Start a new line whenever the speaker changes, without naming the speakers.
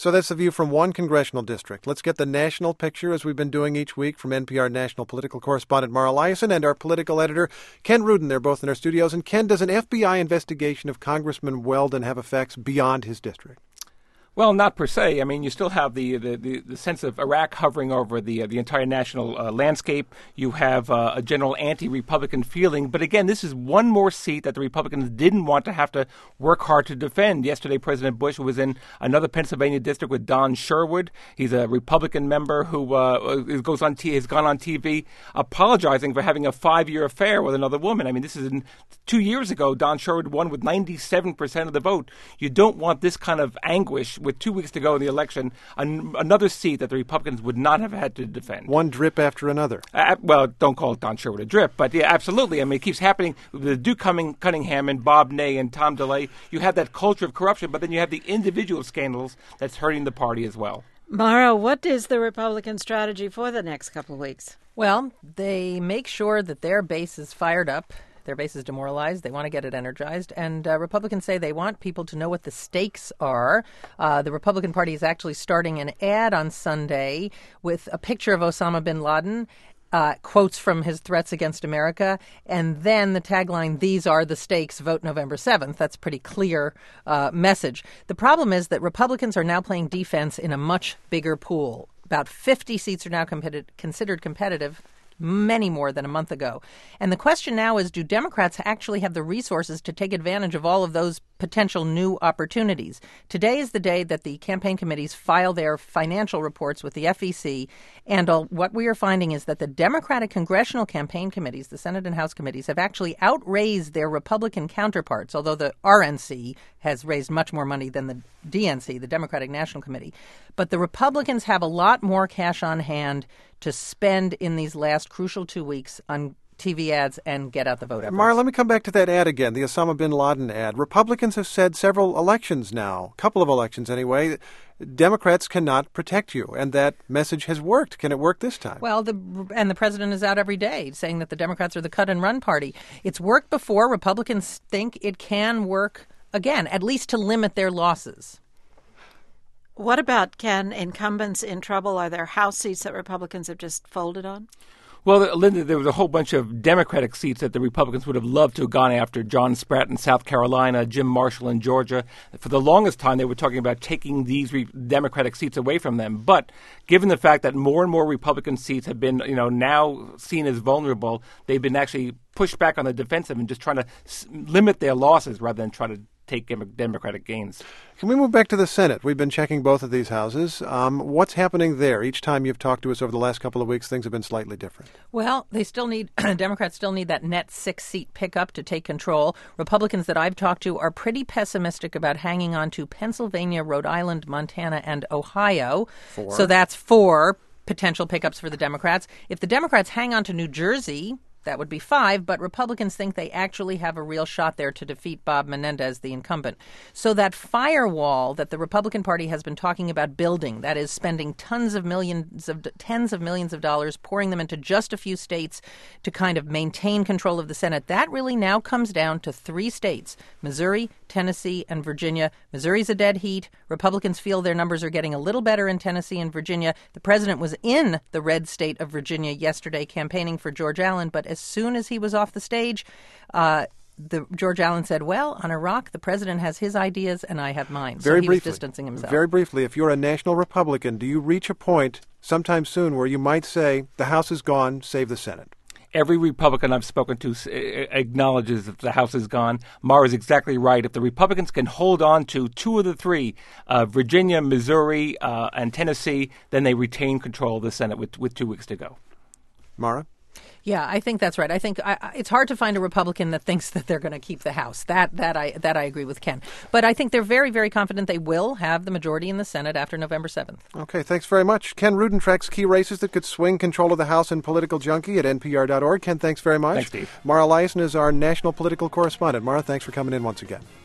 So that's the view from one congressional district. Let's get the national picture, as we've been doing each week, from NPR national political correspondent Mara Liasson and our political editor Ken Rudin. They're both in our studios. And Ken, does an FBI investigation of Congressman Weldon have effects beyond his district?
Well, not per se. I mean, you still have the sense of Iraq hovering over the entire national landscape. You have a general anti-Republican feeling. But again, this is one more seat that the Republicans didn't want to have to work hard to defend. Yesterday, President Bush was in another Pennsylvania district with Don Sherwood. He's a Republican member who has gone on TV apologizing for having a 5-year affair with another woman. I mean, this is 2 years ago. Don Sherwood won with 97% of the vote. You don't want this kind of anguish with 2 weeks to go in the election, another seat that the Republicans would not have had to defend.
One drip after another.
Well, don't call Don Sherwood a drip, but yeah, absolutely. I mean, it keeps happening. The Duke Cunningham and Bob Ney and Tom DeLay, you have that culture of corruption, but then you have the individual scandals that's hurting the party as well.
Mara, what is the Republican strategy for the next couple of weeks?
Well, they make sure that their base is fired up. Their base is demoralized. They want to get it energized. And Republicans say they want people to know what the stakes are. The Republican Party is actually starting an ad on Sunday with a picture of Osama bin Laden, quotes from his threats against America, and then the tagline, "These are the stakes, vote November 7th." That's a pretty clear message. The problem is that Republicans are now playing defense in a much bigger pool. About 50 seats are now considered competitive, many more than a month ago. And the question now is, do Democrats actually have the resources to take advantage of all of those potential new opportunities? Today is the day that the campaign committees file their financial reports with the FEC. And what we are finding is that the Democratic congressional campaign committees, the Senate and House committees, have actually outraised their Republican counterparts, although the RNC has raised much more money than the DNC, the Democratic National Committee. But the Republicans have a lot more cash on hand to spend in these last crucial 2 weeks on TV ads and get out the vote efforts.
Mara, let me come back to that ad again, the Osama bin Laden ad. Republicans have said several elections now, a couple of elections anyway, Democrats cannot protect you, and that message has worked. Can it work this time?
Well, the president is out every day saying that the Democrats are the cut-and-run party. It's worked before. Republicans think it can work again, at least to limit their losses.
What about, Ken, incumbents in trouble? Are there House seats that Republicans have just folded on?
Well, Linda, there was a whole bunch of Democratic seats that the Republicans would have loved to have gone after. John Spratt in South Carolina, Jim Marshall in Georgia. For the longest time, they were talking about taking these Democratic seats away from them. But given the fact that more and more Republican seats have been, now seen as vulnerable, they've been actually pushed back on the defensive and just trying to limit their losses rather than try to take Democratic gains.
Can we move back to the Senate? We've been checking both of these houses. What's happening there? Each time you've talked to us over the last couple of weeks, things have been slightly different.
Well, they still need Democrats still need that net 6-seat pickup to take control. Republicans that I've talked to are pretty pessimistic about hanging on to Pennsylvania, Rhode Island, Montana, and Ohio.
4.
So that's 4 potential pickups for the Democrats. If the Democrats hang on to New Jersey, that would be 5, but Republicans think they actually have a real shot there to defeat Bob Menendez, the incumbent. So that firewall that the Republican Party has been talking about building, that is spending tens of millions of dollars, pouring them into just a few states to kind of maintain control of the Senate, that really now comes down to 3 states, Missouri, Tennessee, and Virginia. Missouri's a dead heat. Republicans feel their numbers are getting a little better in Tennessee and Virginia. The president was in the red state of Virginia yesterday campaigning for George Allen, but as soon as he was off the stage, George Allen said, well, on Iraq, the president has his ideas and I have mine. So he was distancing himself. Very briefly,
if you're a national Republican, do you reach a point sometime soon where you might say, the House is gone, save the Senate?
Every Republican I've spoken to acknowledges that the House is gone. Mara is exactly right. If the Republicans can hold on to 2 of the 3, Virginia, Missouri, and Tennessee, then they retain control of the Senate with 2 weeks to go.
Mara?
Yeah, I think that's right. I think it's hard to find a Republican that thinks that they're going to keep the House. That I agree with Ken. But I think they're very, very confident they will have the majority in the Senate after November 7th.
Okay, thanks very much. Ken Rudin tracks key races that could swing control of the House and Political Junkie at npr.org. Ken, thanks very much.
Thanks, Steve.
Mara Liasson is our national political correspondent. Mara, thanks for coming in once again.